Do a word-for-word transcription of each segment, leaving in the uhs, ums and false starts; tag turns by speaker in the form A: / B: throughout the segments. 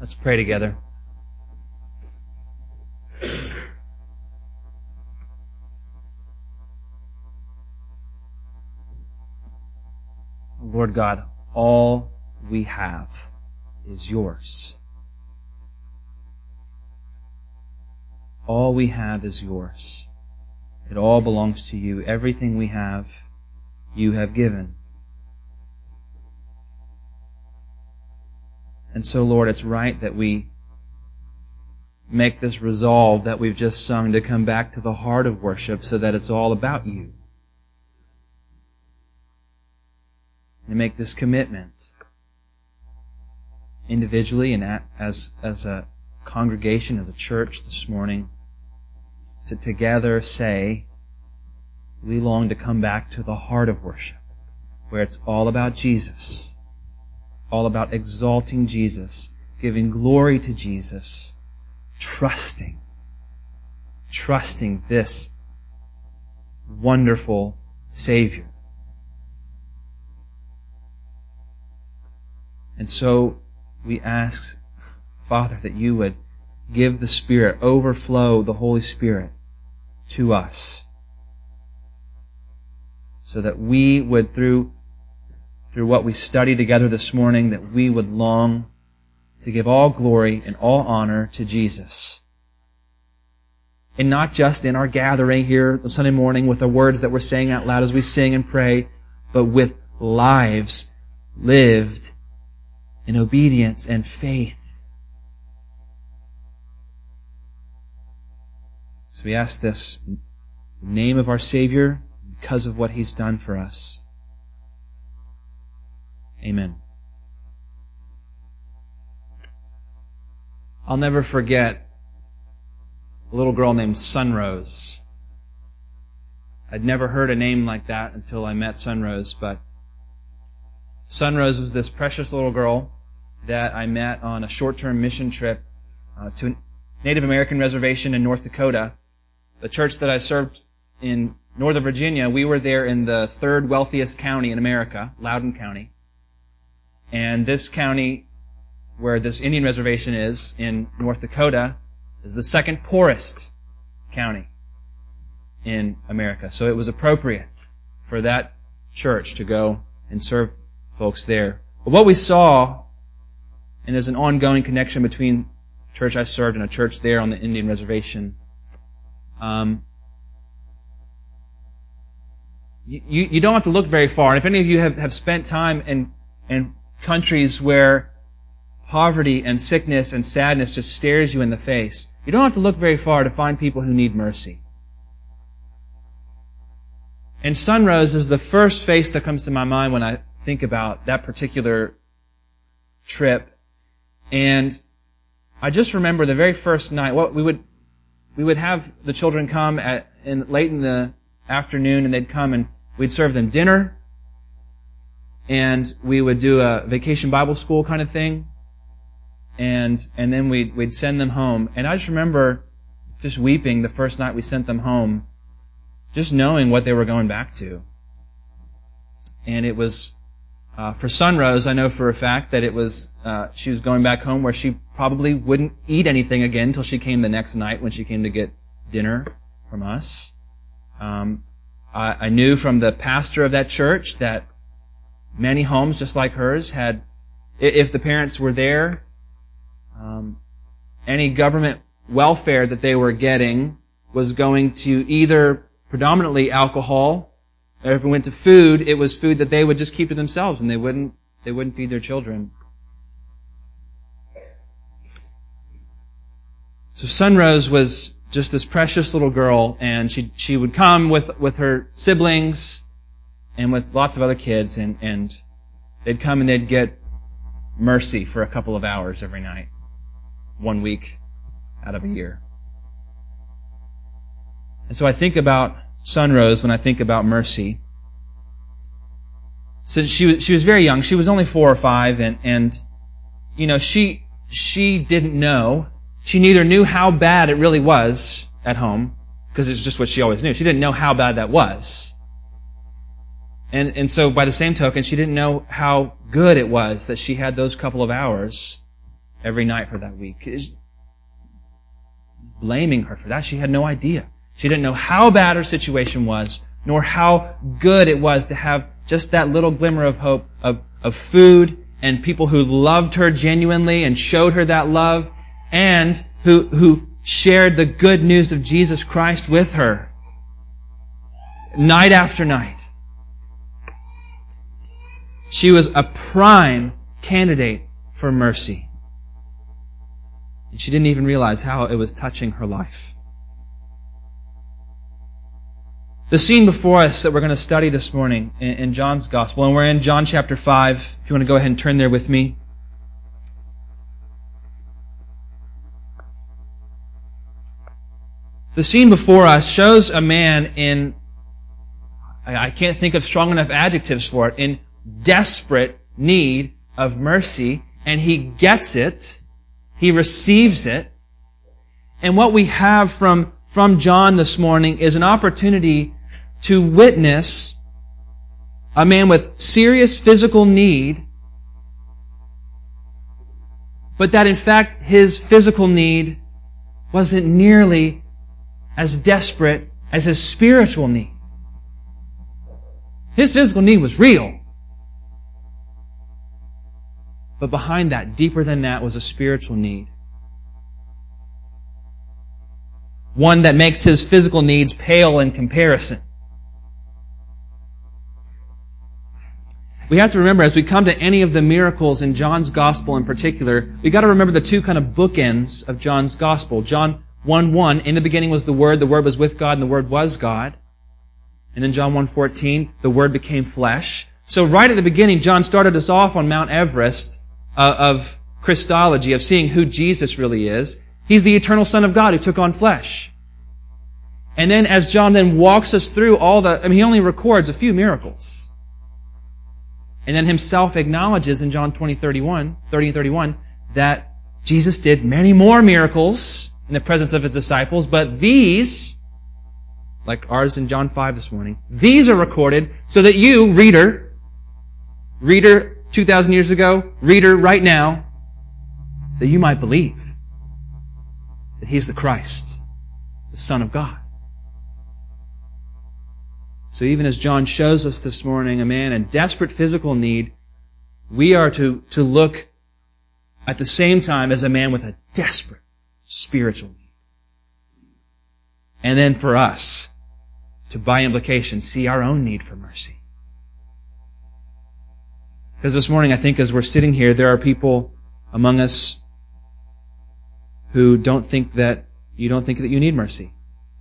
A: Let's pray together. Lord God, all we have is yours. All we have is yours. It all belongs to you. Everything we have, you have given. And so, Lord, it's right that we make this resolve that we've just sung to come back to the heart of worship so that it's all about you. And make this commitment individually and as, as a congregation, as a church this morning, to together say, we long to come back to the heart of worship, where it's all about Jesus. All about exalting Jesus, giving glory to Jesus, trusting, trusting this wonderful Savior. And so we ask, Father, that you would give the Spirit, overflow the Holy Spirit to us, so that we would, through through what we studied together this morning, that we would long to give all glory and all honor to Jesus. And not just in our gathering here on Sunday morning with the words that we're saying out loud as we sing and pray, but with lives lived in obedience and faith. So we ask this in the name of our Savior, because of what He's done for us. Amen. I'll never forget a little girl named Sunrose. I'd never heard a name like that until I met Sunrose, but Sunrose was this precious little girl that I met on a short-term mission trip uh, to a Native American reservation in North Dakota. The church that I served in Northern Virginia, we were there in the third wealthiest county in America, Loudoun County. And this county, where this Indian reservation is, in North Dakota, is the second poorest county in America. So it was appropriate for that church to go and serve folks there. But what we saw, and there's an ongoing connection between the church I served and a church there on the Indian reservation, um, you, you don't have to look very far. And if any of you have, have spent time in, in countries where poverty and sickness and sadness just stares you in the face, you don't have to look very far to find people who need mercy. And Sunrose is the first face that comes to my mind when I think about that particular trip. And I just remember the very first night, what we would we would have the children come at in late in the afternoon, and they'd come and we'd serve them dinner. And we would do a vacation Bible school kind of thing. And and then we'd, we'd send them home. And I just remember just weeping the first night we sent them home, just knowing what they were going back to. And it was, uh, for Sunrose, I know for a fact that it was, uh, she was going back home where she probably wouldn't eat anything again until she came the next night when she came to get dinner from us. Um, I, I knew from the pastor of that church that many homes, just like hers, had, if the parents were there, um, any government welfare that they were getting was going to either predominantly alcohol, or if it went to food, it was food that they would just keep to themselves, and they wouldn't they wouldn't feed their children. So Sunrose was just this precious little girl, and she she would come with with her siblings and with lots of other kids, and, and they'd come and they'd get mercy for a couple of hours every night, one week out of a year. And so I think about Sunrose when I think about mercy. So she was she was very young. She was only four or five, and and you know she she didn't know. She neither knew how bad it really was at home, because it's just what she always knew. She didn't know how bad that was. And and so by the same token, she didn't know how good it was that she had those couple of hours every night for that week. Blaming her for that. She had no idea. She didn't know how bad her situation was, nor how good it was to have just that little glimmer of hope of, of food and people who loved her genuinely and showed her that love, and who, who shared the good news of Jesus Christ with her night after night. She was a prime candidate for mercy. And she didn't even realize how it was touching her life. The scene before us that we're going to study this morning in, in John's Gospel, and we're in John chapter five, if you want to go ahead and turn there with me. The scene before us shows a man in, I can't think of strong enough adjectives for it, in desperate need of mercy, and he gets it. He receives it. And what we have from, from John this morning is an opportunity to witness a man with serious physical need, but that in fact his physical need wasn't nearly as desperate as his spiritual need. His physical need was real. But behind that, deeper than that, was a spiritual need. One that makes his physical needs pale in comparison. We have to remember, as we come to any of the miracles in John's Gospel in particular, we got to remember the two kind of bookends of John's Gospel. John one one, in the beginning was the Word, the Word was with God, and the Word was God. And then John one fourteen, the Word became flesh. So right at the beginning, John started us off on Mount Everest uh, of Christology, of seeing who Jesus really is. He's the eternal Son of God who took on flesh. And then as John then walks us through all the, I mean, he only records a few miracles. And then himself acknowledges in John twenty, thirty-one, thirty and thirty-one, that Jesus did many more miracles in the presence of his disciples, but these, like ours in John five this morning, these are recorded so that you, reader, reader two thousand years ago, reader right now, that you might believe that he's the Christ, the Son of God. So even as John shows us this morning a man in desperate physical need, we are to, to look at the same time as a man with a desperate spiritual need. And then for us to, by implication, see our own need for mercy. Because this morning, I think as we're sitting here, there are people among us who don't think that, you don't think that you need mercy.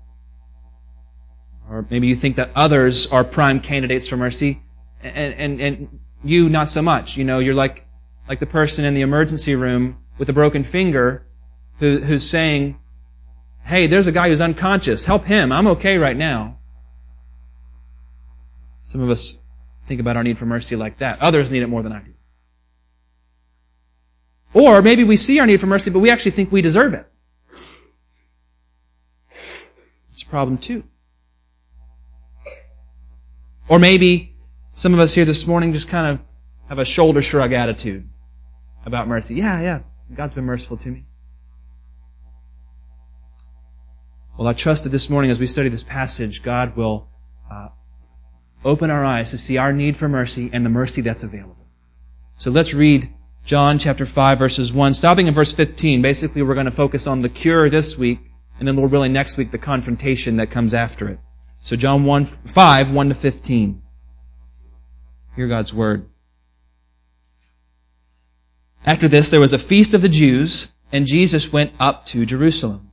A: Or maybe you think that others are prime candidates for mercy, and, and, and you not so much. You know, you're like, like the person in the emergency room with a broken finger who, who's saying, hey, there's a guy who's unconscious. Help him. I'm okay right now. Some of us think about our need for mercy like that. Others need it more than I do. Or maybe we see our need for mercy, but we actually think we deserve it. It's a problem too. Or maybe some of us here this morning just kind of have a shoulder shrug attitude about mercy. Yeah, yeah, God's been merciful to me. Well, I trust that this morning as we study this passage, God will uh, open our eyes to see our need for mercy and the mercy that's available. So let's read John chapter five, verses one, stopping in verse fifteen. Basically, we're going to focus on the cure this week, and then Lord willing next week the confrontation that comes after it. So John one, five, one to fifteen. Hear God's word. After this, there was a feast of the Jews, and Jesus went up to Jerusalem.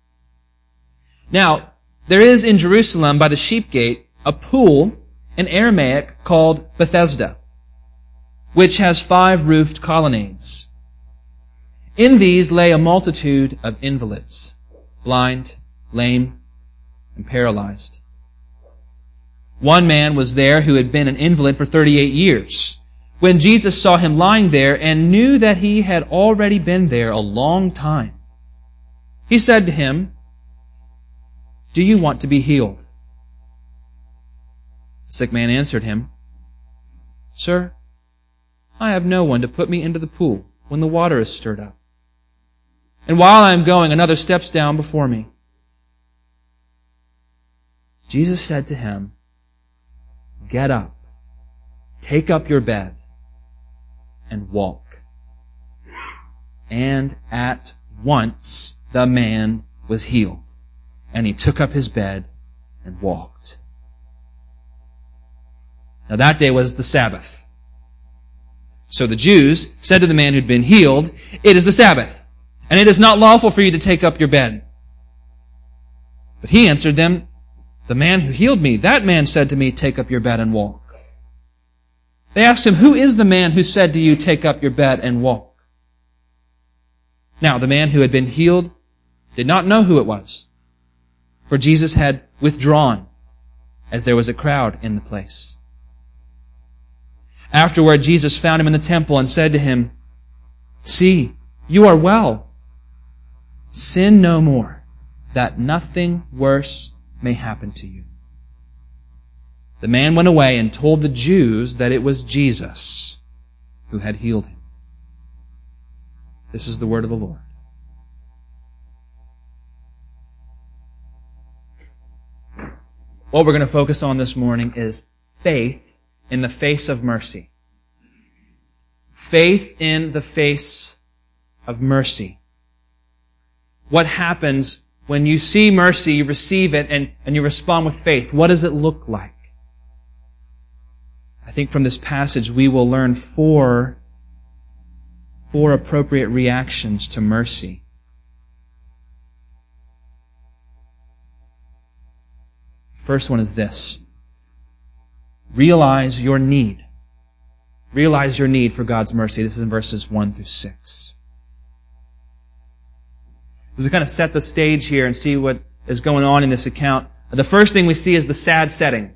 A: Now, there is in Jerusalem by the sheep gate a pool in Aramaic called Bethesda, which has five roofed colonnades. In these lay a multitude of invalids, blind, lame, and paralyzed. One man was there who had been an invalid for thirty-eight years. When Jesus saw him lying there and knew that he had already been there a long time, he said to him, "Do you want to be healed?" The sick man answered him, "Sir, I have no one to put me into the pool when the water is stirred up. And while I am going, another steps down before me. Jesus said to him, get up, take up your bed, and walk. And at once the man was healed, and he took up his bed and walked. Now that day was the Sabbath. So the Jews said to the man who'd been healed, it is the Sabbath, and it is not lawful for you to take up your bed. But he answered them, the man who healed me, that man said to me, take up your bed and walk. They asked him, who is the man who said to you, take up your bed and walk? Now the man who had been healed did not know who it was, for Jesus had withdrawn, as there was a crowd in the place. Afterward, Jesus found him in the temple and said to him, see, you are well. Sin no more, that nothing worse may happen to you. The man went away and told the Jews that it was Jesus who had healed him. This is the word of the Lord. What we're going to focus on this morning is faith in the face of mercy. Faith in the face of mercy. What happens when you see mercy, you receive it, and, and you respond with faith? What does it look like? I think from this passage we will learn four, four appropriate reactions to mercy. First one is this. Realize your need. Realize your need for God's mercy. This is in verses one through six. As we kind of set the stage here and see what is going on in this account, the first thing we see is the sad setting.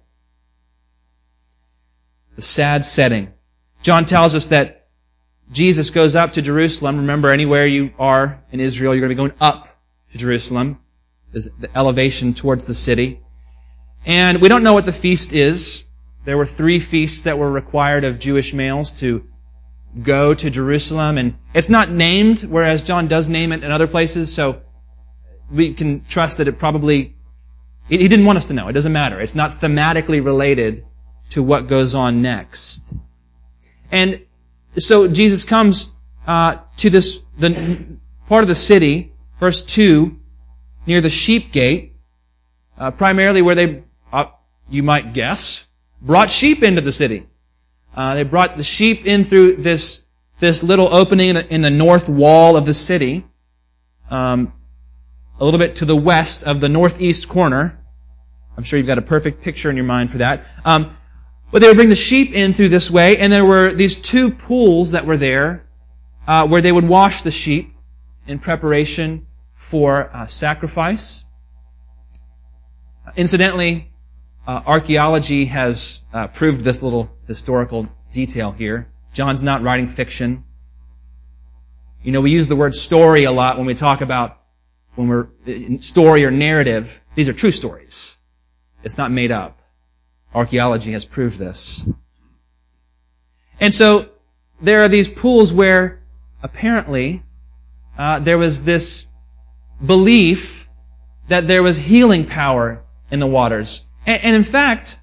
A: The sad setting. John tells us that Jesus goes up to Jerusalem. Remember, anywhere you are in Israel, you're going to be going up to Jerusalem. There's the elevation towards the city. And we don't know what the feast is. There were three feasts that were required of Jewish males to go to Jerusalem. And it's not named, whereas John does name it in other places. So we can trust that it probably, he didn't want us to know. It doesn't matter. It's not thematically related to what goes on next. And so Jesus comes uh, to this the part of the city, verse two, near the sheep gate, uh, primarily where they, uh, you might guess, brought sheep into the city. Uh, they brought the sheep in through this this little opening in the, in the north wall of the city, um, a little bit to the west of the northeast corner. I'm sure you've got a perfect picture in your mind for that. Um, But they would bring the sheep in through this way, and there were these two pools that were there uh, where they would wash the sheep in preparation for uh, sacrifice. Incidentally, uh, archaeology has uh, proved this little historical detail here. John's not writing fiction. You know, we use the word story a lot when we talk about, when we're, story or narrative. These are true stories. It's not made up. Archaeology has proved this. And so there are these pools where apparently uh, there was this belief that there was healing power in the waters. And, and in fact,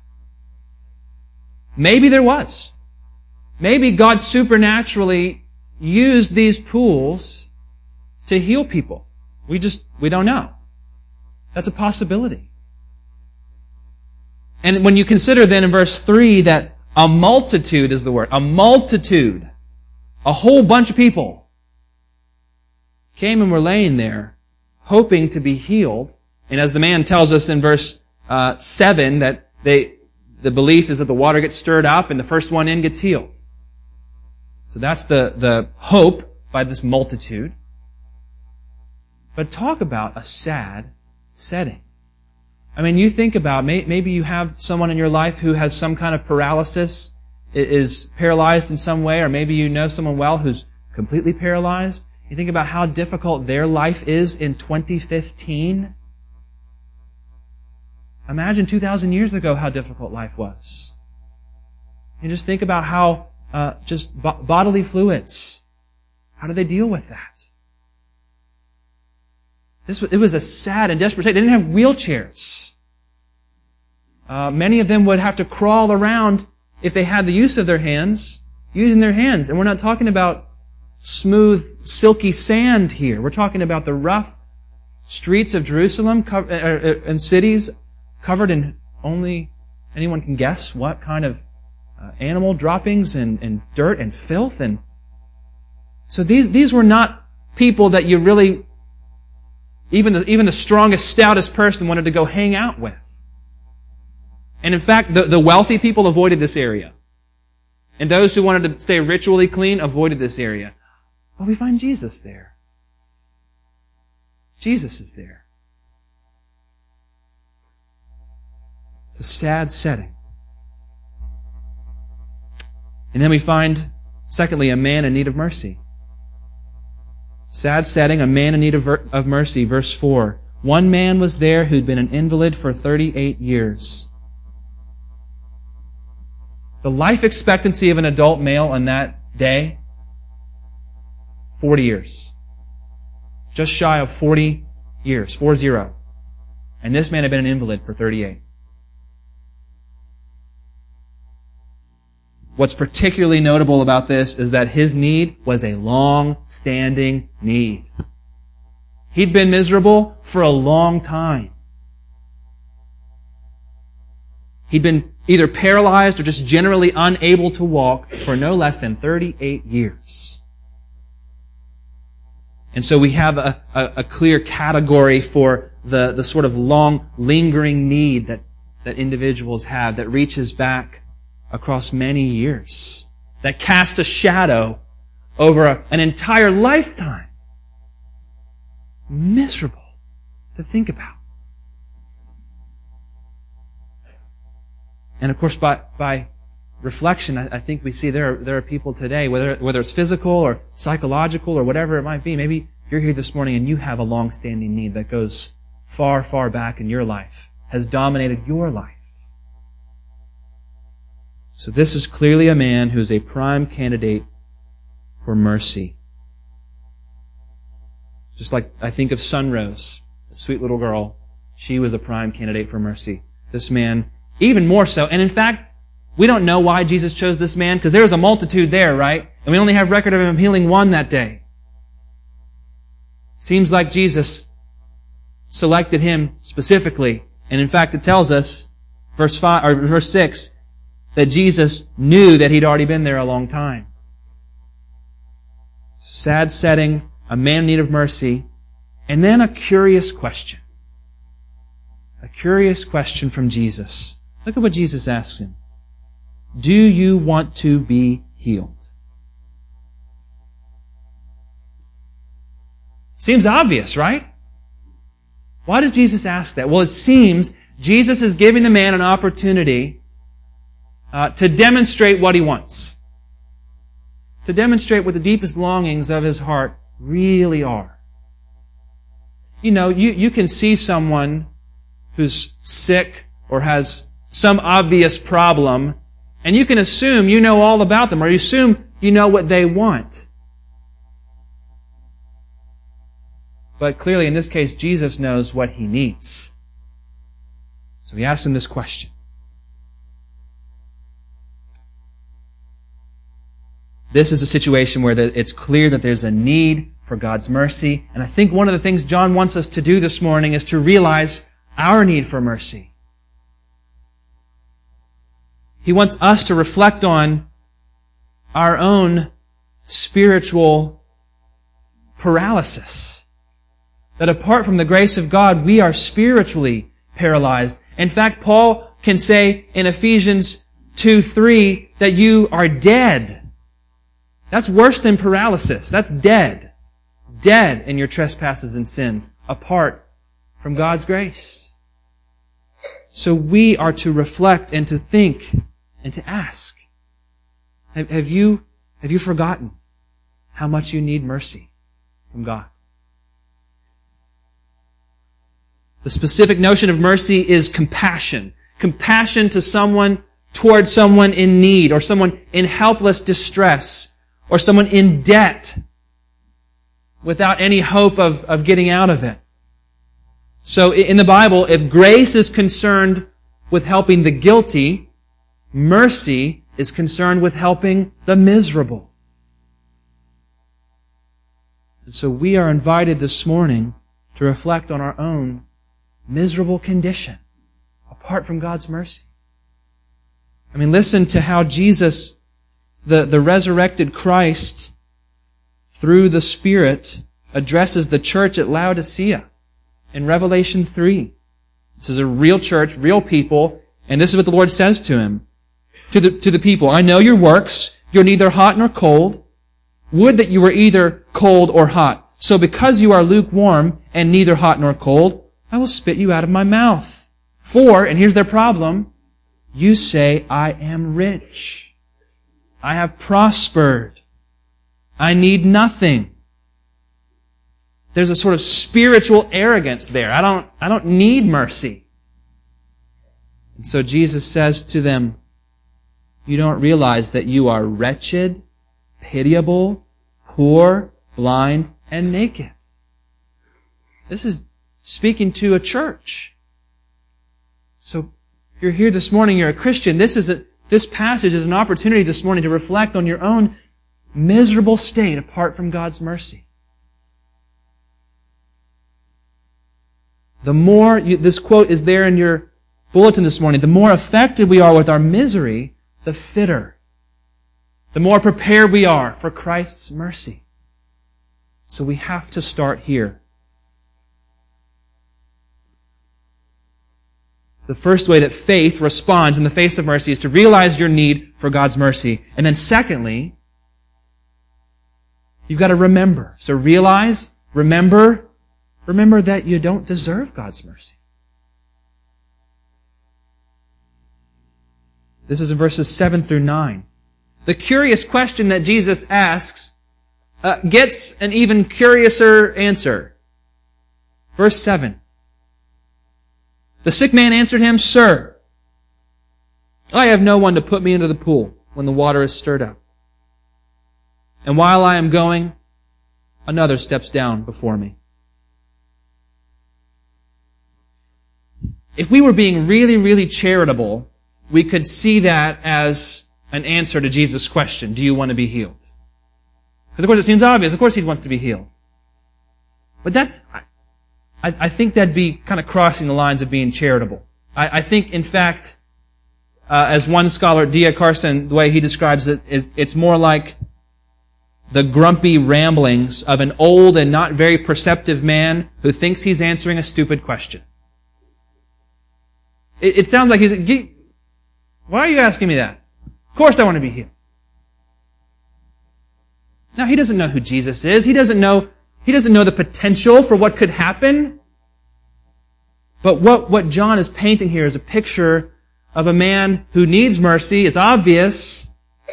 A: maybe there was. Maybe God supernaturally used these pools to heal people. We just, we don't know. That's a possibility. And when you consider then in verse three that a multitude is the word, a multitude, a whole bunch of people came and were laying there hoping to be healed. And as the man tells us in verse uh, seven that they, the belief is that the water gets stirred up and the first one in gets healed. So that's the, the hope by this multitude. But talk about a sad setting. I mean, you think about, maybe you have someone in your life who has some kind of paralysis, is paralyzed in some way, or maybe you know someone well who's completely paralyzed. You think about how difficult their life is in twenty fifteen. Imagine two thousand years ago how difficult life was. You just think about how, uh, just bo- bodily fluids. How do they deal with that? This was, it was a sad and desperate state. They didn't have wheelchairs. Uh, many of them would have to crawl around if they had the use of their hands, using their hands. And we're not talking about smooth, silky sand here. We're talking about the rough streets of Jerusalem co- uh, and cities covered in only anyone can guess what kind of uh, animal droppings and, and dirt and filth. And so these these were not people that you really, even the, even the strongest, stoutest person wanted to go hang out with. And in fact, the, the wealthy people avoided this area. And those who wanted to stay ritually clean avoided this area. But we find Jesus there. Jesus is there. It's a sad setting. And then we find, secondly, a man in need of mercy. Sad setting, a man in need of, ver- of mercy. Verse four. One man was there who'd been an invalid for thirty-eight years. The life expectancy of an adult male in that day, forty years. Just shy of forty years, four zero. And this man had been an invalid for thirty-eight. What's particularly notable about this is that his need was a long-standing need. He'd been miserable for a long time. He'd been either paralyzed or just generally unable to walk for no less than thirty-eight years. And so we have a, a, a clear category for the, the sort of long, lingering need that, that individuals have that reaches back across many years, that casts a shadow over a, an entire lifetime. Miserable to think about. And of course, by, by reflection, I, I think we see there are, there are people today, whether, whether it's physical or psychological or whatever it might be. Maybe you're here this morning and you have a long-standing need that goes far, far back in your life, has dominated your life. So this is clearly a man who's a prime candidate for mercy. Just like I think of Sunrose, a sweet little girl. She was a prime candidate for mercy. This man, even more so. And in fact, we don't know why Jesus chose this man, because there was a multitude there, right? And we only have record of him healing one that day. Seems like Jesus selected him specifically. And in fact, it tells us, verse five, or verse six, that Jesus knew that he'd already been there a long time. Sad setting, a man in need of mercy, and then a curious question. A curious question from Jesus. Look at what Jesus asks him. Do you want to be healed? Seems obvious, right? Why does Jesus ask that? Well, it seems Jesus is giving the man an opportunity Uh, to demonstrate what he wants. To demonstrate what the deepest longings of his heart really are. You know, you, you can see someone who's sick or has some obvious problem, and you can assume you know all about them, or you assume you know what they want. But clearly, in this case, Jesus knows what he needs. So he asks him this question. This is a situation where it's clear that there's a need for God's mercy. And I think one of the things John wants us to do this morning is to realize our need for mercy. He wants us to reflect on our own spiritual paralysis. That apart from the grace of God, we are spiritually paralyzed. In fact, Paul can say in Ephesians two three that you are dead. That's worse than paralysis. That's dead. Dead in your trespasses and sins, apart from God's grace. So we are to reflect and to think and to ask. Have, have you, have you forgotten how much you need mercy from God? The specific notion of mercy is compassion. Compassion to someone, towards someone in need, or someone in helpless distress, or someone in debt without any hope of, of getting out of it. So in the Bible, if grace is concerned with helping the guilty, mercy is concerned with helping the miserable. And so we are invited this morning to reflect on our own miserable condition apart from God's mercy. I mean, listen to how Jesus, the, the resurrected Christ, through the Spirit, addresses the church at Laodicea in Revelation three. This is a real church, real people, and this is what the Lord says to him, to the, to the people. I know your works. You're neither hot nor cold. Would that you were either cold or hot. So because you are lukewarm and neither hot nor cold, I will spit you out of my mouth. For, and here's their problem, you say, I am rich. I have prospered. I need nothing. There's a sort of spiritual arrogance there. I don't, I don't need mercy. And so Jesus says to them, you don't realize that you are wretched, pitiable, poor, blind, and naked. This is speaking to a church. So if you're here this morning, you're a Christian, this is a, this passage is an opportunity this morning to reflect on your own miserable state apart from God's mercy. The more, you, this quote is there in your bulletin this morning, the more affected we are with our misery, the fitter. The more prepared we are for Christ's mercy. So we have to start here. The first way that faith responds in the face of mercy is to realize your need for God's mercy. And then secondly, you've got to remember. So realize, remember, remember that you don't deserve God's mercy. This is in verses seven through nine. The curious question that Jesus asks uh, gets an even curiouser answer. Verse seven. The sick man answered him, Sir, I have no one to put me into the pool when the water is stirred up. And while I am going, another steps down before me. If we were being really, really charitable, we could see that as an answer to Jesus' question, do you want to be healed? Because of course it seems obvious, of course he wants to be healed. But that's, I, I think that'd be kind of crossing the lines of being charitable. I, I think, in fact, uh, as one scholar, D A Carson, the way he describes it, is it's more like the grumpy ramblings of an old and not very perceptive man who thinks he's answering a stupid question. It, it sounds like he's, why are you asking me that? Of course I want to be healed. Now, he doesn't know who Jesus is. He doesn't know, he doesn't know the potential for what could happen. But what, what John is painting here is a picture of a man who needs mercy. It's obvious.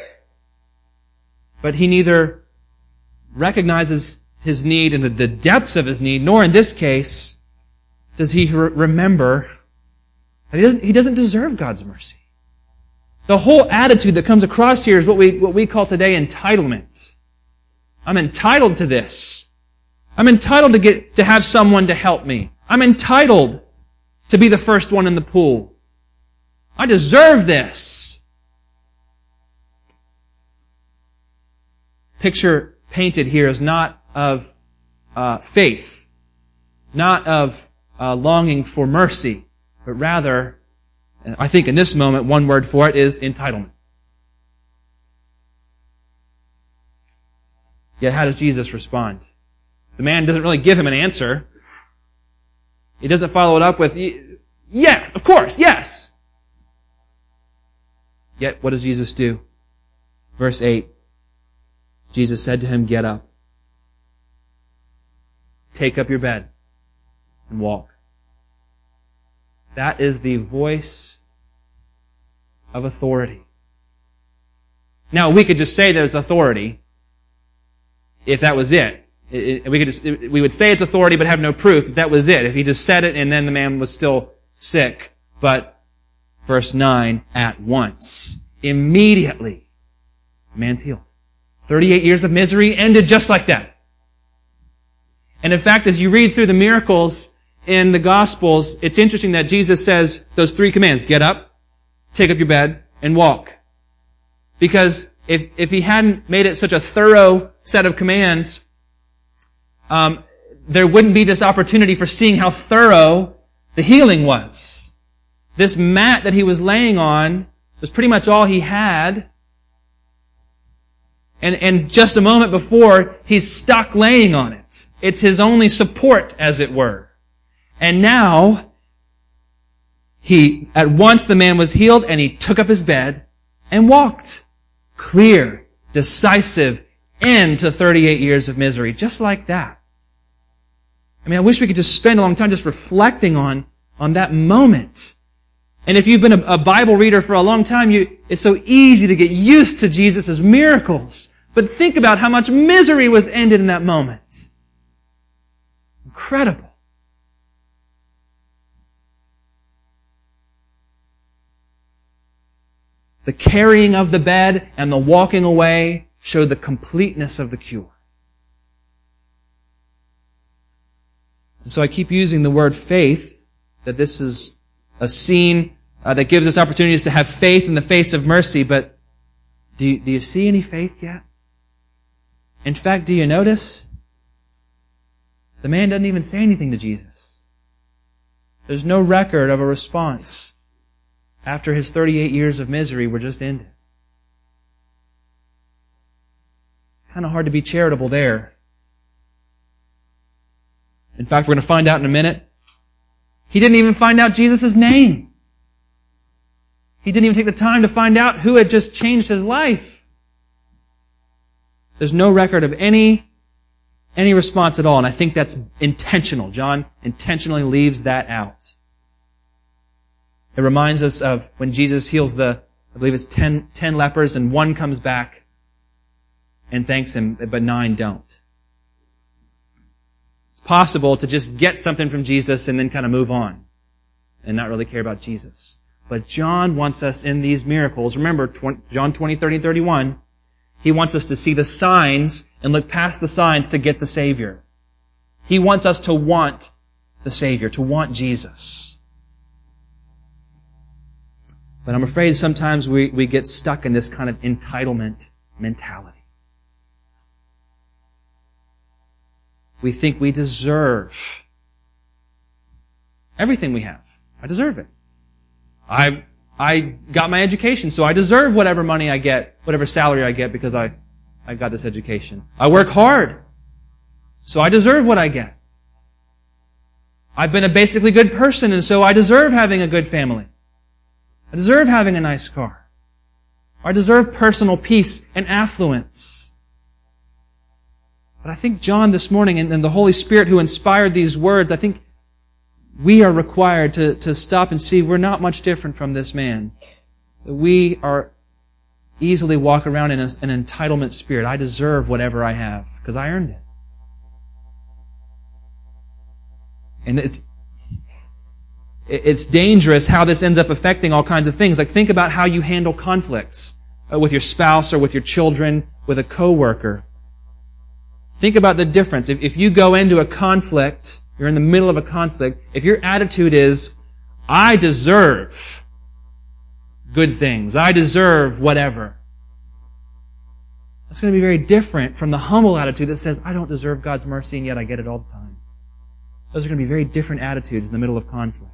A: But he neither recognizes his need and the, the depths of his need, nor in this case does he re- remember that he doesn't, he doesn't deserve God's mercy. The whole attitude that comes across here is what we, what we call today entitlement. I'm entitled to this. I'm entitled to get, to have someone to help me. I'm entitled to be the first one in the pool. I deserve this. Picture painted here is not of uh, faith, not of uh, longing for mercy, but rather, I think in this moment, one word for it is entitlement. Yet how does Jesus respond? The man doesn't really give him an answer. He doesn't follow it up with, yeah, of course, yes. Yet what does Jesus do? Verse eight. Jesus said to him, get up. Take up your bed and walk. That is the voice of authority. Now, we could just say there's authority if that was it. It, it we could just, it, we would say it's authority but have no proof if that was it. If he just said it and then the man was still sick. But verse nine, at once, immediately, the man's healed. thirty-eight years of misery ended just like that. And in fact, as you read through the miracles in the Gospels, it's interesting that Jesus says those three commands: get up, take up your bed, and walk. Because if, if he hadn't made it such a thorough set of commands, um, there wouldn't be this opportunity for seeing how thorough the healing was. This mat that he was laying on was pretty much all he had. And, and just a moment before, he's stuck laying on it. It's his only support, as it were. And now, he, at once the man was healed, and he took up his bed and walked. Clear, decisive end to thirty-eight years of misery, just like that. I mean, I wish we could just spend a long time just reflecting on, on that moment. And if you've been a, a Bible reader for a long time, you, it's so easy to get used to Jesus' miracles. But think about how much misery was ended in that moment. Incredible. The carrying of the bed and the walking away showed the completeness of the cure. And so I keep using the word faith, that this is a scene uh, that gives us opportunities to have faith in the face of mercy, but do you, do you see any faith yet? In fact, do you notice? The man doesn't even say anything to Jesus. There's no record of a response after his thirty-eight years of misery were just ended. Kind of hard to be charitable there. In fact, we're going to find out in a minute. He didn't even find out Jesus' name. He didn't even take the time to find out who had just changed his life. There's no record of any, any response at all, and I think that's intentional. John intentionally leaves that out. It reminds us of when Jesus heals the, I believe it's ten, ten lepers, and one comes back and thanks him, but nine don't. It's possible to just get something from Jesus and then kind of move on and not really care about Jesus. But John wants us in these miracles, remember John twenty, thirty, and thirty-one, he wants us to see the signs and look past the signs to get the Savior. He wants us to want the Savior, to want Jesus. But I'm afraid sometimes we, we get stuck in this kind of entitlement mentality. We think we deserve everything we have. I deserve it. I I got my education, so I deserve whatever money I get, whatever salary I get because I, I got this education. I work hard, so I deserve what I get. I've been a basically good person, and so I deserve having a good family. I deserve having a nice car. I deserve personal peace and affluence. But I think John this morning and, and the Holy Spirit who inspired these words, I think we are required to, to stop and see we're not much different from this man. We are easily walk around in a, an entitlement spirit. I deserve whatever I have because I earned it. And it's It's dangerous how this ends up affecting all kinds of things. Like think about how you handle conflicts uh, with your spouse or with your children, with a coworker. Think about the difference. If, if you go into a conflict, you're in the middle of a conflict, if your attitude is, I deserve good things, I deserve whatever, that's going to be very different from the humble attitude that says, I don't deserve God's mercy and yet I get it all the time. Those are going to be very different attitudes in the middle of conflict.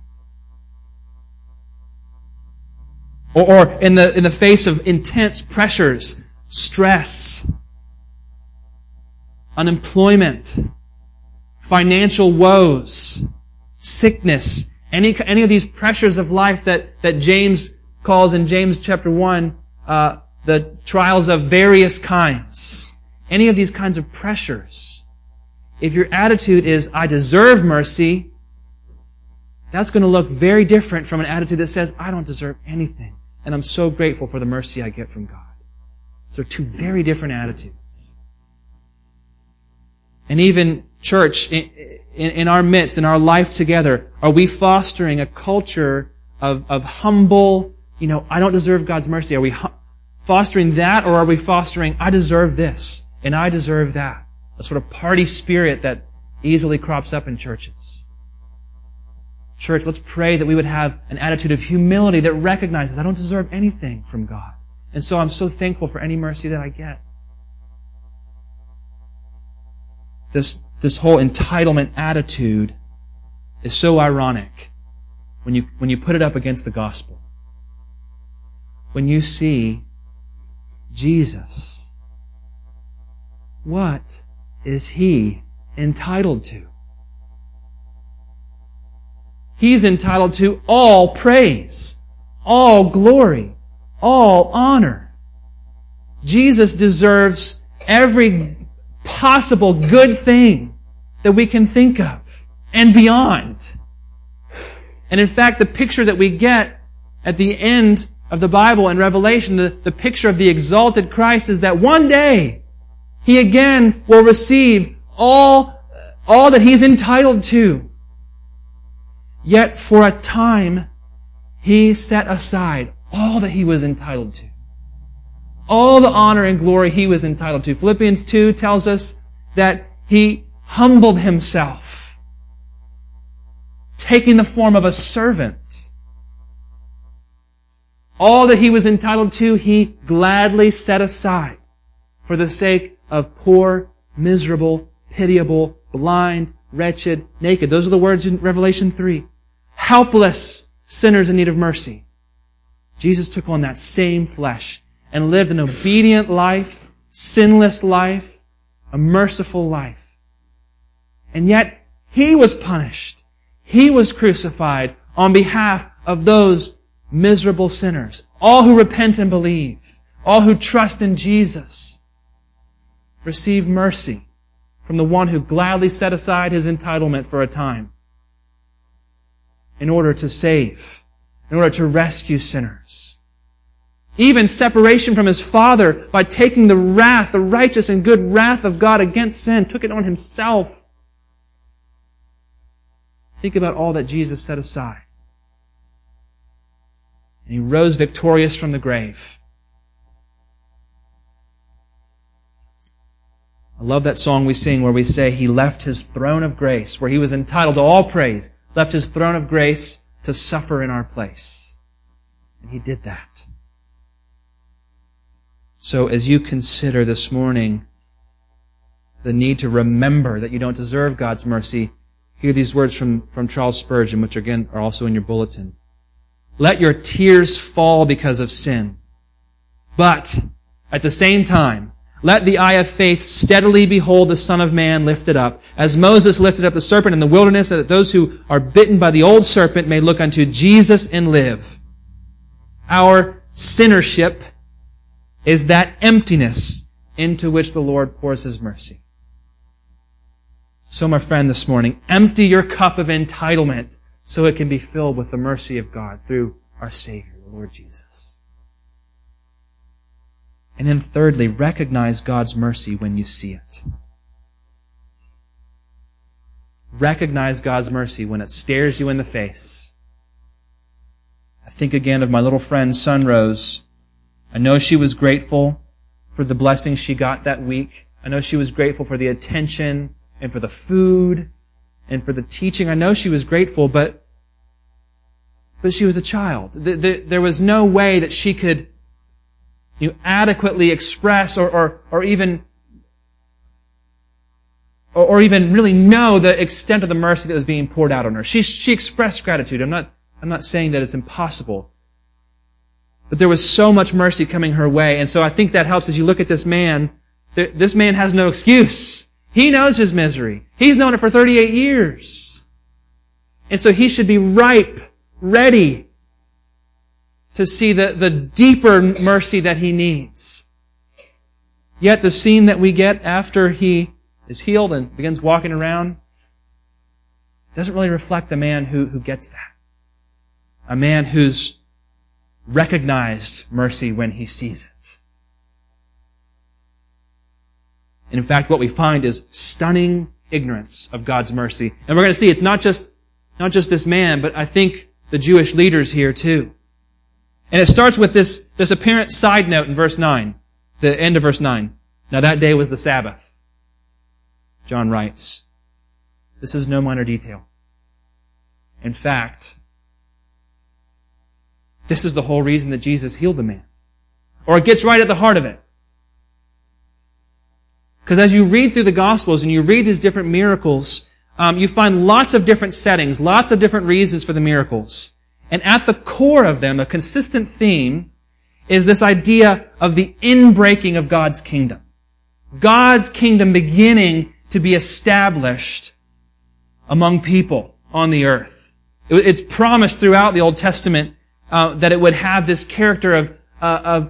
A: Or, or in the in the face of intense pressures, stress, unemployment, financial woes, sickness, any any of these pressures of life that, that James calls in James chapter one, uh, the trials of various kinds. Any of these kinds of pressures. If your attitude is, I deserve mercy, that's going to look very different from an attitude that says, I don't deserve anything. And I'm so grateful for the mercy I get from God. Those are two very different attitudes. And even church, in, in, in our midst, in our life together, are we fostering a culture of, of humble, you know, I don't deserve God's mercy? Are we hu- fostering that, or are we fostering, I deserve this, and I deserve that? A sort of party spirit that easily crops up in churches. Church, let's pray that we would have an attitude of humility that recognizes I don't deserve anything from God. And so I'm so thankful for any mercy that I get. This, this whole entitlement attitude is so ironic when you, when you put it up against the gospel. When you see Jesus, what is He entitled to? He's entitled to all praise, all glory, all honor. Jesus deserves every possible good thing that we can think of and beyond. And in fact, the picture that we get at the end of the Bible in Revelation, the, the picture of the exalted Christ is that one day He again will receive all, all that He's entitled to. Yet for a time, He set aside all that He was entitled to. All the honor and glory He was entitled to. Philippians two tells us that He humbled Himself, taking the form of a servant. All that He was entitled to, He gladly set aside for the sake of poor, miserable, pitiable, blind, wretched, naked. Those are the words in Revelation three. Helpless sinners in need of mercy. Jesus took on that same flesh and lived an obedient life, sinless life, a merciful life. And yet, He was punished. He was crucified on behalf of those miserable sinners. All who repent and believe, all who trust in Jesus, receive mercy from the one who gladly set aside His entitlement for a time in order to save, in order to rescue sinners. Even separation from His Father by taking the wrath, the righteous and good wrath of God against sin, took it on Himself. Think about all that Jesus set aside. And He rose victorious from the grave. I love that song we sing where we say He left His throne of grace, where He was entitled to all praise, left His throne of grace to suffer in our place. And He did that. So as you consider this morning the need to remember that you don't deserve God's mercy, hear these words from, from Charles Spurgeon, which again are also in your bulletin. Let your tears fall because of sin. But at the same time, let the eye of faith steadily behold the Son of Man lifted up, as Moses lifted up the serpent in the wilderness, that those who are bitten by the old serpent may look unto Jesus and live. Our sinnership is that emptiness into which the Lord pours His mercy. So, my friend, this morning, empty your cup of entitlement so it can be filled with the mercy of God through our Savior, the Lord Jesus. And then thirdly, recognize God's mercy when you see it. Recognize God's mercy when it stares you in the face. I think again of my little friend Sunrose. I know she was grateful for the blessings she got that week. I know she was grateful for the attention and for the food and for the teaching. I know she was grateful, but but she was a child. There was no way that she could you know, adequately express or, or, or even or, or even really know the extent of the mercy that was being poured out on her. She she expressed gratitude. I'm not I'm not saying that it's impossible. But there was so much mercy coming her way. And so I think that helps as you look at this man. This man has no excuse. He knows his misery. He's known it for thirty-eight years. And so he should be ripe, ready to see the, the deeper mercy that he needs. Yet the scene that we get after he is healed and begins walking around doesn't really reflect the man who, who gets that. A man who's recognized mercy when he sees it. And in fact, what we find is stunning ignorance of God's mercy. And we're going to see it's not just, not just this man, but I think the Jewish leaders here too. And it starts with this, this apparent side note in verse nine, the end of verse nine. Now that day was the Sabbath. John writes, this is no minor detail. In fact, this is the whole reason that Jesus healed the man. Or it gets right at the heart of it. Because as you read through the Gospels and you read these different miracles, um, you find lots of different settings, lots of different reasons for the miracles. And at the core of them, a consistent theme is this idea of the inbreaking of God's kingdom. God's kingdom beginning to be established among people on the earth. It's promised throughout the Old Testament uh, that it would have this character of uh, of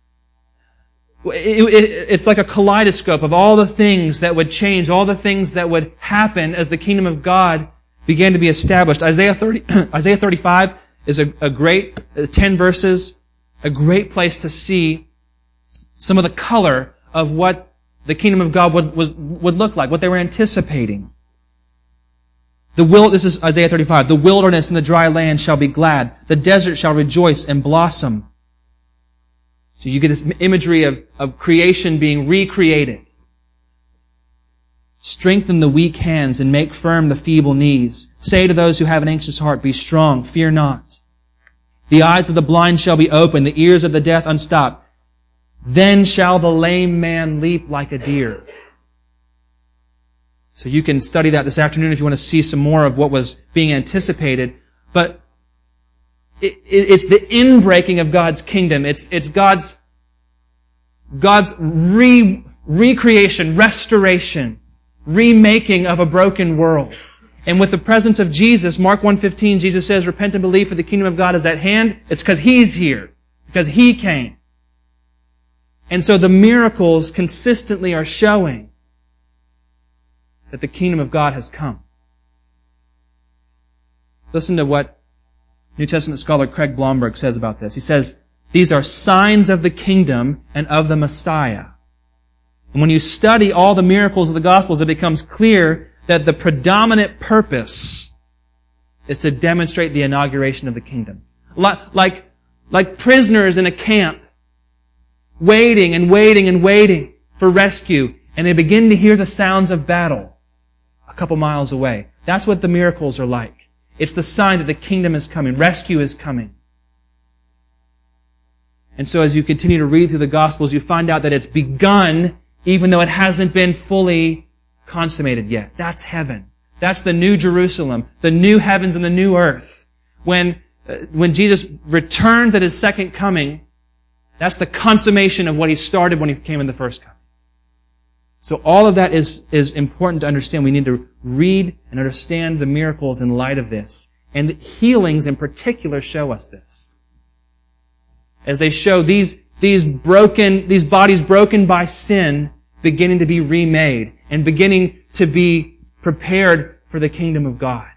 A: It, it, it's like a kaleidoscope of all the things that would change, all the things that would happen as the kingdom of God began to be established. Isaiah thirty, Isaiah thirty-five is a, a great, ten verses, a great place to see some of the color of what the kingdom of God would, was, would look like, what they were anticipating. The will, this is Isaiah thirty-five, the wilderness and the dry land shall be glad. The desert shall rejoice and blossom. So you get this imagery of, of creation being recreated. Strengthen the weak hands and make firm the feeble knees. Say to those who have an anxious heart, be strong, fear not. The eyes of the blind shall be opened, the ears of the deaf unstopped. Then shall the lame man leap like a deer. So you can study that this afternoon if you want to see some more of what was being anticipated. But It, it, it's the inbreaking of God's kingdom. It's, it's God's, God's re, recreation, restoration, remaking of a broken world. And with the presence of Jesus, Mark one fifteen, Jesus says, repent and believe for the kingdom of God is at hand. It's because He's here. Because He came. And so the miracles consistently are showing that the kingdom of God has come. Listen to what New Testament scholar Craig Blomberg says about this. He says, these are signs of the kingdom and of the Messiah. And when you study all the miracles of the Gospels, it becomes clear that the predominant purpose is to demonstrate the inauguration of the kingdom. Like, like, like prisoners in a camp, waiting and waiting and waiting for rescue, and they begin to hear the sounds of battle a couple miles away. That's what the miracles are like. It's the sign that the kingdom is coming. Rescue is coming. And so as you continue to read through the Gospels, you find out that it's begun even though it hasn't been fully consummated yet. That's heaven. That's the new Jerusalem, the new heavens and the new earth. When, uh, when Jesus returns at His second coming, that's the consummation of what He started when He came in the first coming. So all of that is, is important to understand. We need to read and understand the miracles in light of this. And the healings in particular show us this. As they show these, these broken, these bodies broken by sin beginning to be remade and beginning to be prepared for the kingdom of God.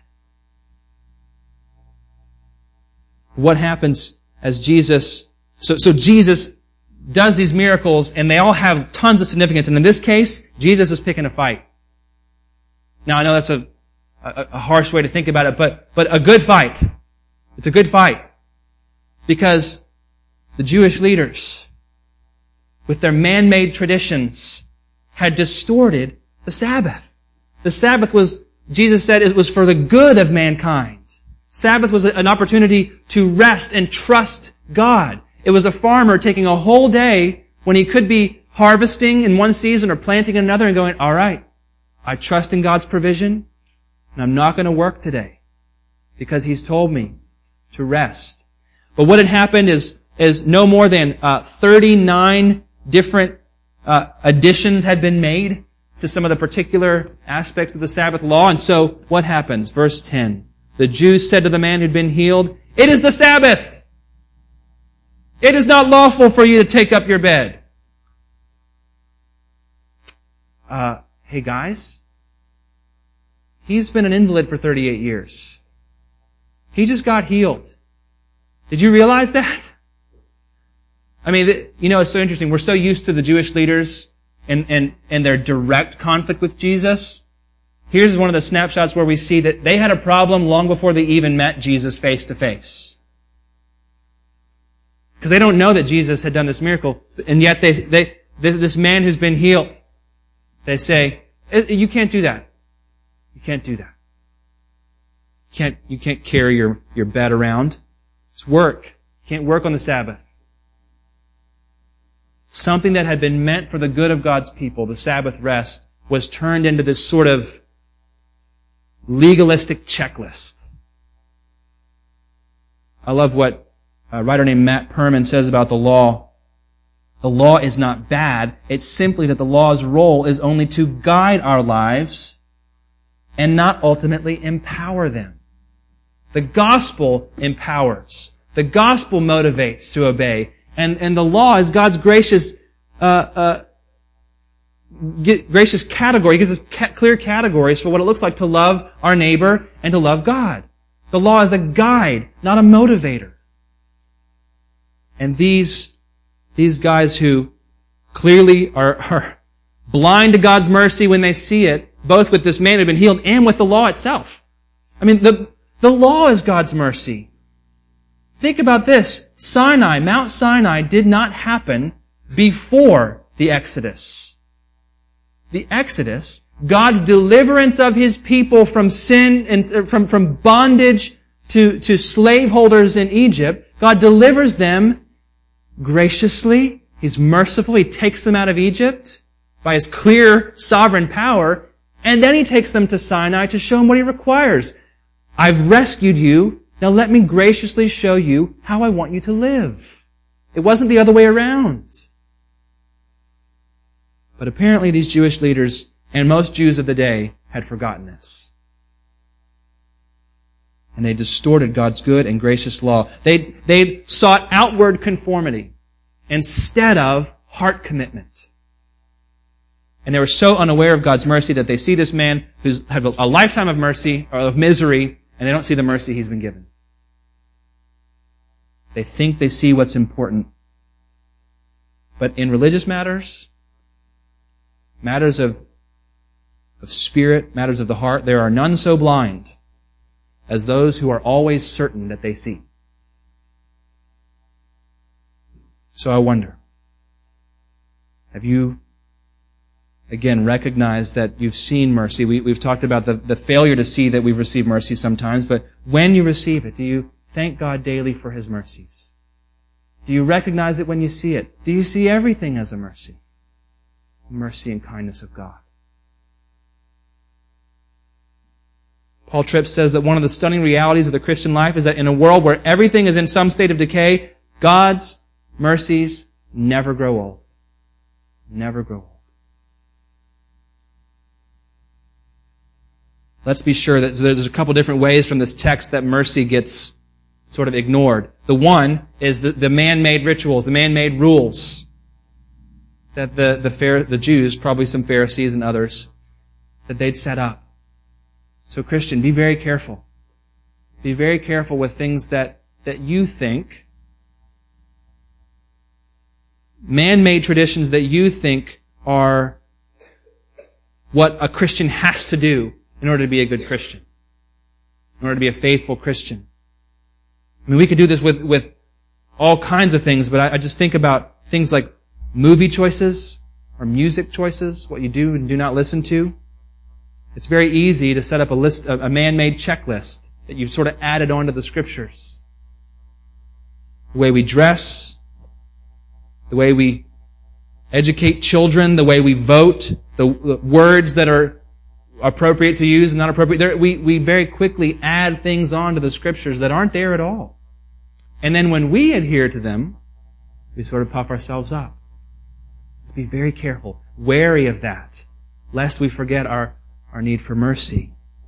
A: What happens as Jesus, so, so Jesus does these miracles, and they all have tons of significance. And in this case, Jesus is picking a fight. Now, I know that's a, a, a harsh way to think about it, but, but a good fight. It's a good fight. Because the Jewish leaders, with their man-made traditions, had distorted the Sabbath. The Sabbath was, Jesus said, it was for the good of mankind. Sabbath was an opportunity to rest and trust God. It was a farmer taking a whole day when he could be harvesting in one season or planting in another and going, all right, I trust in God's provision and I'm not going to work today because He's told me to rest. But what had happened is, is no more than uh, thirty-nine different uh, additions had been made to some of the particular aspects of the Sabbath law. And so what happens? Verse ten. The Jews said to the man who'd been healed, it is the Sabbath. It is not lawful for you to take up your bed. Uh, hey guys, he's been an invalid for thirty-eight years. He just got healed. Did you realize that? I mean, you know, it's so interesting. We're so used to the Jewish leaders and, and, and their direct conflict with Jesus. Here's one of the snapshots where we see that they had a problem long before they even met Jesus face to face. Because they don't know that Jesus had done this miracle, and yet they, they, this man who's been healed, they say, you can't do that. You can't do that. You can't, you can't carry your, your bed around. It's work. You can't work on the Sabbath. Something that had been meant for the good of God's people, the Sabbath rest, was turned into this sort of legalistic checklist. I love what a writer named Matt Perman says about the law. The law is not bad. It's simply that the law's role is only to guide our lives and not ultimately empower them. The gospel empowers. The gospel motivates to obey. And, and the law is God's gracious, uh, uh, gracious category. He gives us ca- clear categories for what it looks like to love our neighbor and to love God. The law is a guide, not a motivator. And these, these guys who clearly are, are blind to God's mercy when they see it, both with this man who had been healed and with the law itself. I mean, the, the law is God's mercy. Think about this. Sinai, Mount Sinai did not happen before the Exodus. The Exodus, God's deliverance of His people from sin and from, from bondage to, to slaveholders in Egypt, God delivers them graciously. He's merciful. He takes them out of Egypt by His clear sovereign power, and then He takes them to Sinai to show them what He requires. I've rescued you. Now let me graciously show you how I want you to live. It wasn't the other way around. But apparently these Jewish leaders and most Jews of the day had forgotten this. And they distorted God's good and gracious law. They, they sought outward conformity instead of heart commitment. And they were so unaware of God's mercy that they see this man who's had a lifetime of mercy or of misery, and they don't see the mercy he's been given. They think they see what's important. But in religious matters, matters of, of spirit, matters of the heart, there are none so blind as those who are always certain that they see. So I wonder, have you, again, recognized that you've seen mercy? We, we've talked about the, the failure to see that we've received mercy sometimes, but when you receive it, do you thank God daily for His mercies? Do you recognize it when you see it? Do you see everything as a mercy? Mercy and kindness of God. Paul Tripp says that one of the stunning realities of the Christian life is that in a world where everything is in some state of decay, God's mercies never grow old. Never grow old. Let's be sure that there's a couple different ways from this text that mercy gets sort of ignored. The one is the, the man-made rituals, the man-made rules that the, the, Phar- the Jews, probably some Pharisees and others, that they'd set up. So Christian, be very careful. Be very careful with things that, that you think, man-made traditions that you think are what a Christian has to do in order to be a good Christian, in order to be a faithful Christian. I mean, we could do this with, with all kinds of things, but I, I just think about things like movie choices or music choices, what you do and do not listen to. It's very easy to set up a list, a man-made checklist that you've sort of added onto the Scriptures. The way we dress, the way we educate children, the way we vote, the, the words that are appropriate to use and not appropriate. There, we, we very quickly add things onto the Scriptures that aren't there at all. And then when we adhere to them, we sort of puff ourselves up. Let's be very careful, wary of that, lest we forget our our need for mercy.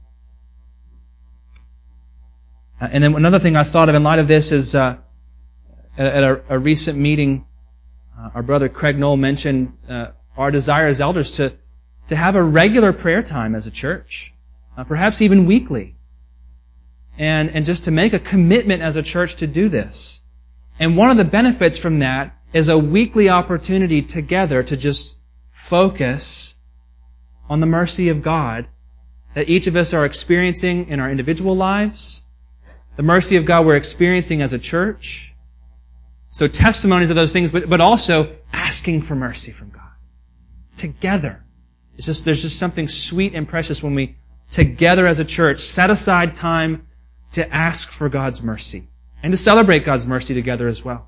A: Uh, and then another thing I thought of in light of this is uh, at, at a, a recent meeting, uh, our brother Craig Knoll mentioned uh, our desire as elders to, to have a regular prayer time as a church, uh, perhaps even weekly, and, and just to make a commitment as a church to do this. And one of the benefits from that is a weekly opportunity together to just focus on the mercy of God that each of us are experiencing in our individual lives, the mercy of God we're experiencing as a church. So testimonies of those things, but, but also asking for mercy from God. Together. It's just, there's just something sweet and precious when we, together as a church, set aside time to ask for God's mercy and to celebrate God's mercy together as well.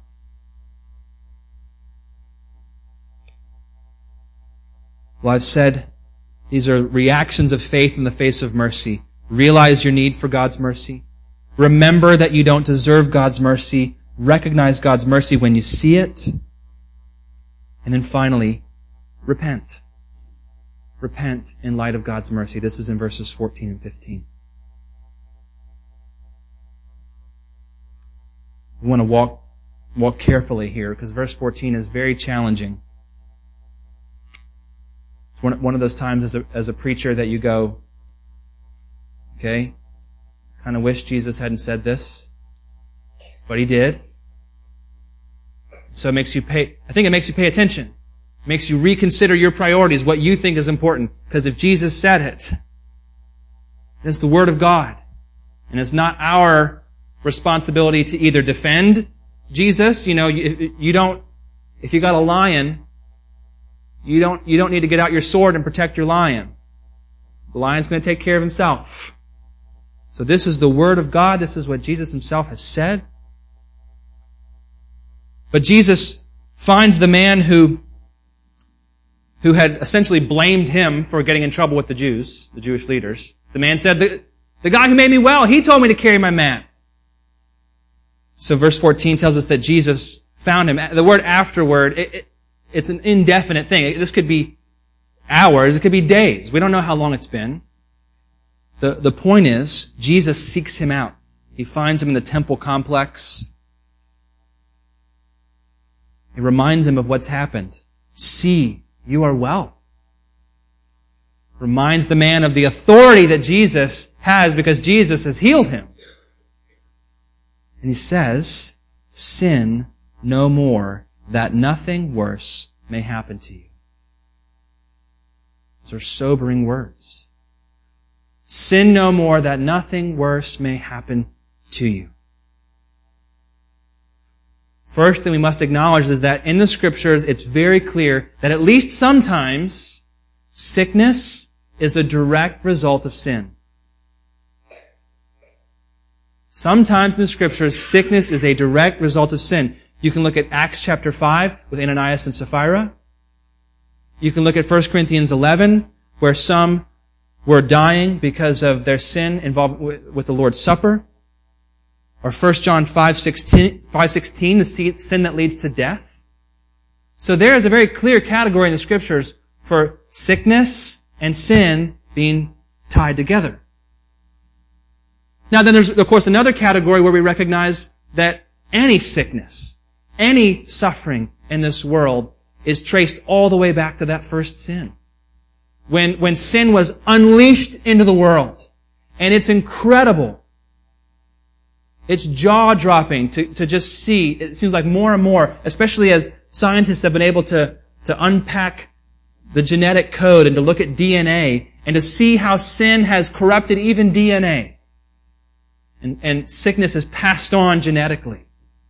A: Well, I've said these are reactions of faith in the face of mercy. Realize your need for God's mercy. Remember that you don't deserve God's mercy. Recognize God's mercy when you see it. And then finally, repent. Repent in light of God's mercy. This is in verses fourteen and fifteen. We want to walk, walk carefully here because verse fourteen is very challenging. It's one, one of those times as a, as a preacher that you go, okay, kind of wish Jesus hadn't said this, but he did. So it makes you pay, I think it makes you pay attention. It makes you reconsider your priorities, what you think is important. Because if Jesus said it, it's the Word of God. And it's not our responsibility to either defend Jesus, you know, you, you don't, if you got a lion, you don't, you don't need to get out your sword and protect your lion. The lion's going to take care of himself. So this is the Word of God. This is what Jesus himself has said. But Jesus finds the man who, who had essentially blamed him for getting in trouble with the Jews, the Jewish leaders. The man said, the, the guy who made me well, he told me to carry my mat. So verse fourteen tells us that Jesus found him. The word afterward, it, it, it's an indefinite thing. This could be hours, it could be days. We don't know how long it's been. The, the point is, Jesus seeks him out. He finds him in the temple complex. He reminds him of what's happened. See, you are well. Reminds the man of the authority that Jesus has because Jesus has healed him. And he says, sin no more, that nothing worse may happen to you. Those are sobering words. Sin no more, that nothing worse may happen to you. First thing we must acknowledge is that in the Scriptures, it's very clear that at least sometimes sickness is a direct result of sin. Sometimes in the Scriptures, sickness is a direct result of sin. You can look at Acts chapter five with Ananias and Sapphira. You can look at First Corinthians eleven, where some were dying because of their sin involved with the Lord's Supper. Or First John five sixteen, the sin that leads to death. So there is a very clear category in the Scriptures for sickness and sin being tied together. Now then there's, of course, another category where we recognize that any sickness, any suffering in this world is traced all the way back to that first sin. When, when sin was unleashed into the world. And it's incredible. It's jaw-dropping to, to just see. It seems like more and more, especially as scientists have been able to, to unpack the genetic code and to look at D N A and to see how sin has corrupted even D N A. And, and sickness is passed on genetically.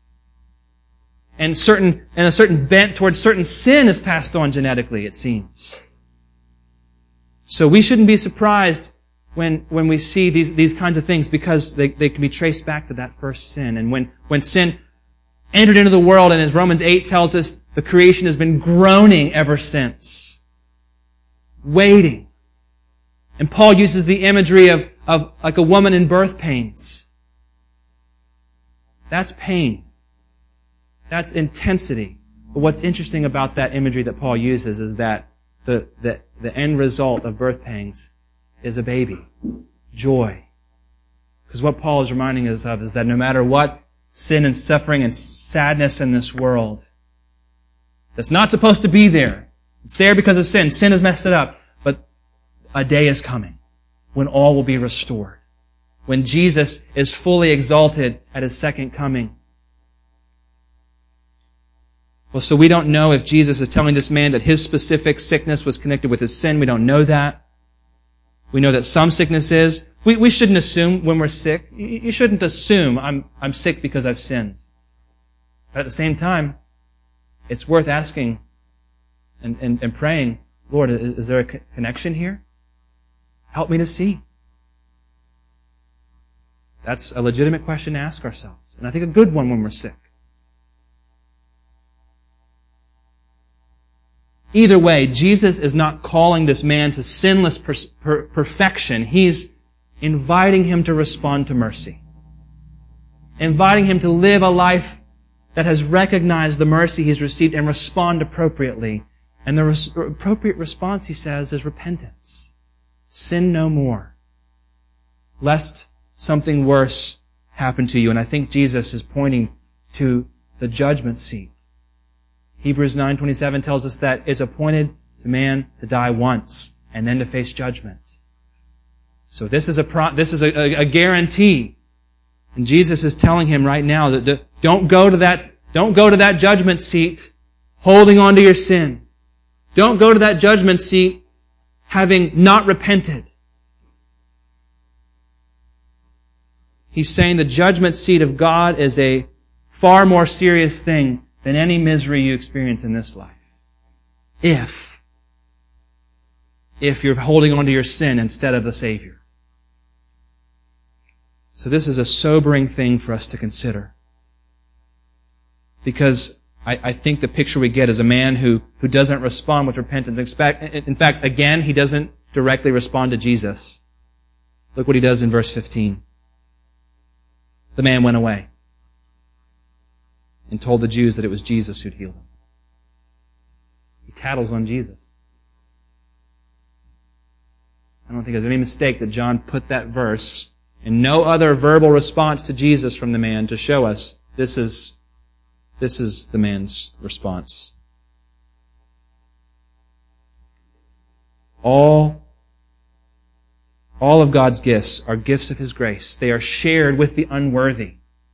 A: And certain, and a certain bent towards certain sin is passed on genetically, it seems. So we shouldn't be surprised when, when we see these, these kinds of things because they, they can be traced back to that first sin. And when, when sin entered into the world, and as Romans eight tells us, the creation has been groaning ever since. Waiting. And Paul uses the imagery of, of like a woman in birth pains. That's pain. That's intensity. But what's interesting about that imagery that Paul uses is that the, the, the end result of birth pangs is a baby. Joy. Because what Paul is reminding us of is that no matter what sin and suffering and sadness in this world, that's not supposed to be there. It's there because of sin. Sin has messed it up. But a day is coming when all will be restored. When Jesus is fully exalted at His second coming. Well, so we don't know if Jesus is telling this man that his specific sickness was connected with his sin. We don't know that. We know that some sickness is. We, we shouldn't assume when we're sick. You shouldn't assume I'm, I'm sick because I've sinned. But at the same time, it's worth asking and, and, and praying, Lord, is, is there a co- connection here? Help me to see. That's a legitimate question to ask ourselves, and I think a good one when we're sick. Either way, Jesus is not calling this man to sinless per- per- perfection. He's inviting him to respond to mercy. Inviting him to live a life that has recognized the mercy he's received and respond appropriately. And the res- appropriate response, he says, is repentance. Sin no more, lest something worse happen to you. And I think Jesus is pointing to the judgment seat. Hebrews nine twenty-seven tells us that it's appointed to man to die once and then to face judgment. So this is a pro- this is a, a, a guarantee, and Jesus is telling him right now that the, don't go to that don't go to that judgment seat holding on to your sin. Don't go to that judgment seat having not repented. He's saying the judgment seat of God is a far more serious thing than any misery you experience in this life. If, if you're holding on to your sin instead of the Savior. So this is a sobering thing for us to consider. Because I, I think the picture we get is a man who, who doesn't respond with repentance. In fact, again, he doesn't directly respond to Jesus. Look what he does in verse fifteen. The man went away and told the Jews that it was Jesus who'd healed him. He tattles on Jesus. I don't think there's any mistake that John put that verse and no other verbal response to Jesus from the man to show us this is, this is the man's response. All, all of God's gifts are gifts of His grace. They are shared with the unworthy.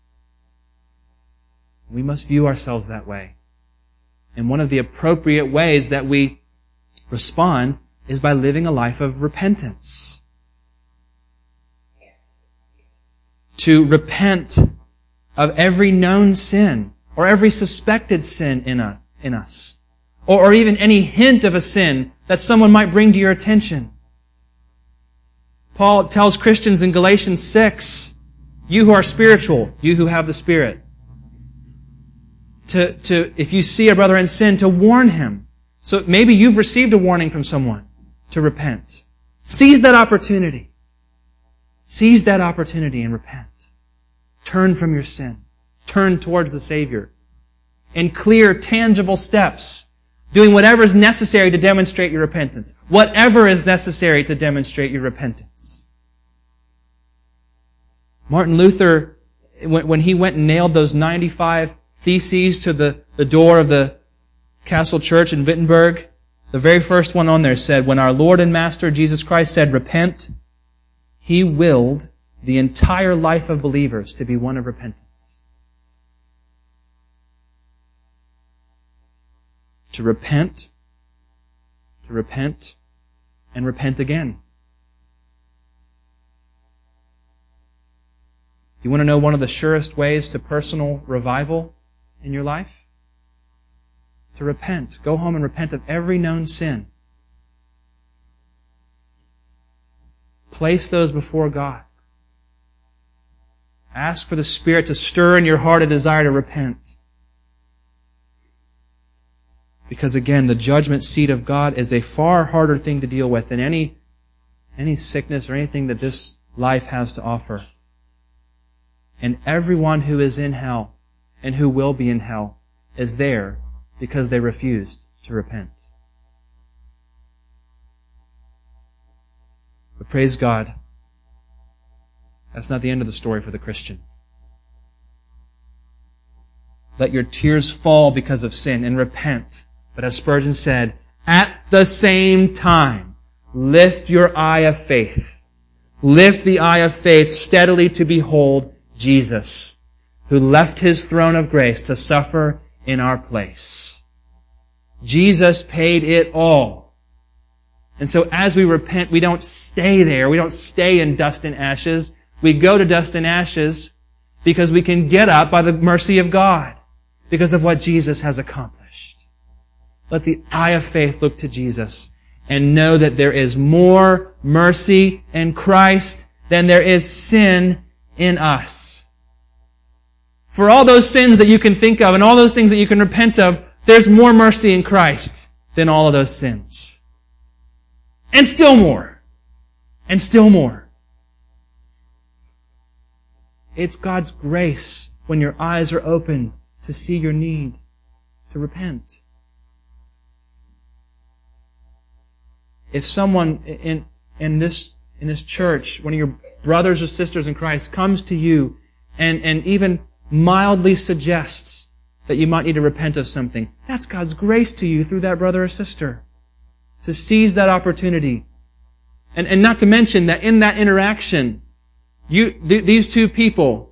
A: We must view ourselves that way. And one of the appropriate ways that we respond is by living a life of repentance. To repent of every known sin or every suspected sin in, a, in us. Or, or even any hint of a sin that someone might bring to your attention. Paul tells Christians in Galatians six, you who are spiritual, you who have the Spirit, To, to, if you see a brother in sin, to warn him. So maybe you've received a warning from someone to repent. Seize that opportunity. Seize that opportunity and repent. Turn from your sin. Turn towards the Savior. In clear, tangible steps. Doing whatever is necessary to demonstrate your repentance. Whatever is necessary to demonstrate your repentance. Martin Luther, when, when he went and nailed those ninety-five theses to the, the door of the Castle Church in Wittenberg, the very first one on there said, when our Lord and Master Jesus Christ said, repent, He willed the entire life of believers to be one of repentance. To repent, to repent, and repent again. You want to know one of the surest ways to personal revival in your life? To repent. Go home and repent of every known sin. Place those before God. Ask for the Spirit to stir in your heart a desire to repent. Because again, the judgment seat of God is a far harder thing to deal with than any, any sickness or anything that this life has to offer. And everyone who is in hell and who will be in hell is there because they refused to repent. But praise God, that's not the end of the story for the Christian. Let your tears fall because of sin and repent. But as Spurgeon said, at the same time, lift your eye of faith. Lift the eye of faith steadily to behold Jesus, who left His throne of grace to suffer in our place. Jesus paid it all. And so as we repent, we don't stay there. We don't stay in dust and ashes. We go to dust and ashes because we can get up by the mercy of God, because of what Jesus has accomplished. Let the eye of faith look to Jesus and know that there is more mercy in Christ than there is sin in us. For all those sins that you can think of and all those things that you can repent of, there's more mercy in Christ than all of those sins. And still more. And still more. It's God's grace when your eyes are open to see your need to repent. If someone in, in this, in this church, one of your brothers or sisters in Christ, comes to you and, and even mildly suggests that you might need to repent of something, that's God's grace to you through that brother or sister. To seize that opportunity. And, and not to mention that in that interaction, you, th- these two people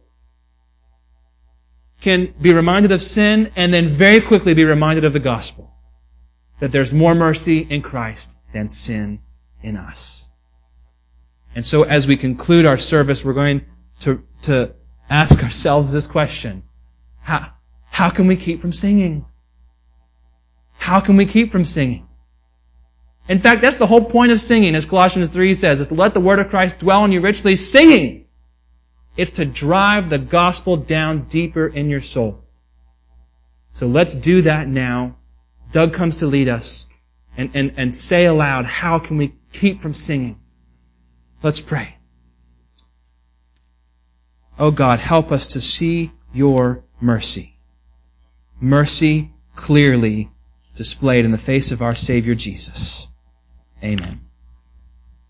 A: can be reminded of sin and then very quickly be reminded of the gospel. That there's more mercy in Christ than sin in us. And so as we conclude our service, we're going to, to ask ourselves this question. How, how can we keep from singing? How can we keep from singing? In fact, that's the whole point of singing, as Colossians three says, is to let the word of Christ dwell in you richly, singing. It's to drive the gospel down deeper in your soul. So let's do that now. Doug comes to lead us and, and, and say aloud, how can we keep from singing? Let's pray. Oh God, help us to see your mercy. Mercy clearly displayed in the face of our Savior Jesus. Amen.